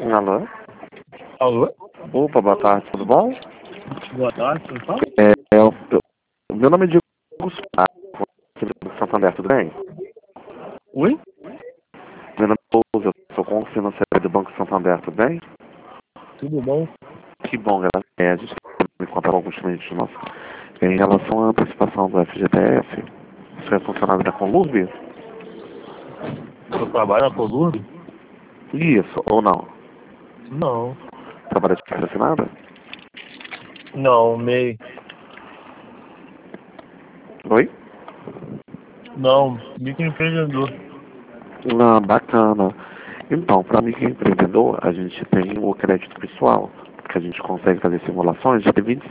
Alô? Alô? Opa, boa tarde, tudo bom? Boa tarde, tudo bom? Meu nome é Diego Gustavo, aqui do Santander, tudo bem? Oi? Meu nome é Pouso, eu sou conselheiro financeiro do Banco Santander, tudo bem? Tudo bom? Que bom, galera. A gente tem que contar com alguns clientes nossos. Em relação à antecipação do FGTS, você é funcionário da Conlurb? Eu trabalho na Coluna? Isso, ou não? Não. Trabalha de carteira assinada? Não, MEI. Oi? Não, microempreendedor. Ah, bacana. Então, para mim que é empreendedor, a gente tem o crédito pessoal, que a gente consegue fazer simulações de até 25